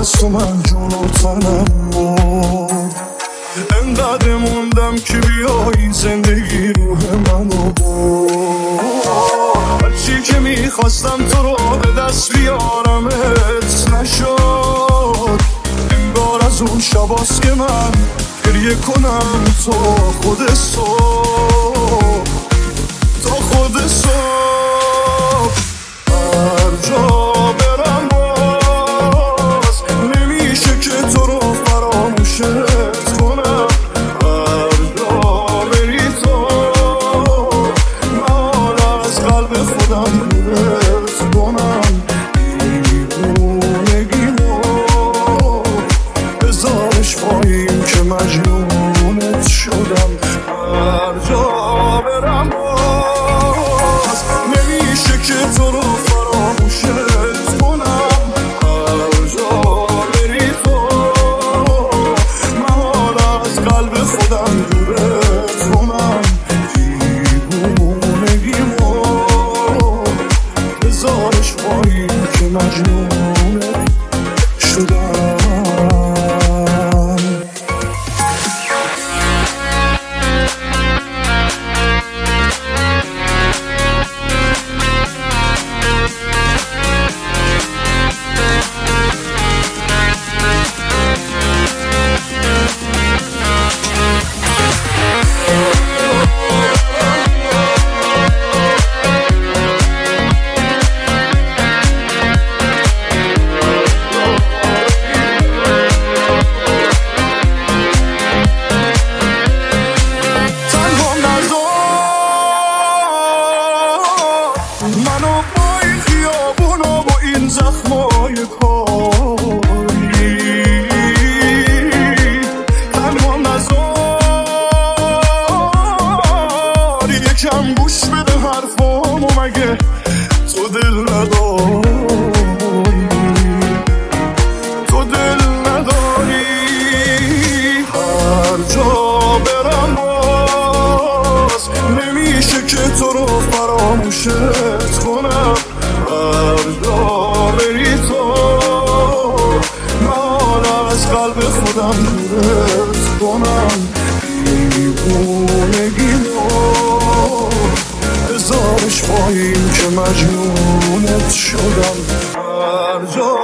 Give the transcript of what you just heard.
از تو من جون و تنم مرد. انقدر موندم که بیایی زندگی روح منو برد. هرچی که میخواستم تو رو به دست بیارمت نشد. انگار از اون شباست که من گریه کنم تا خود صبح، تا خود صبح. هر جا برم باز نمیشه که تو رو فراموشت کنم. هر جا بری تو من از قلب خودم دورت کنم. دیوونگیمو بذارش پایین که مجنونت شدم. هر جا برم باز نمیشه که تو رو فراموشت کنم. هر جا بری تو من از قلب خودم دورت کنم. دیوونگیمو بذارش پایین که مجنونت شدم. منو با این خیابون و با این زخمای کاری تنها نزار. یکم گوش بده حرفامو مگه تو دل نداری، تو دل نداری. هر جا برم باز نمیشه که تو رو فراموشت کنم. هر جا بری تو من از قلب خودم دورت کنم. دیوونگیمو بذارش پایین که مجنونت شدم. هر جا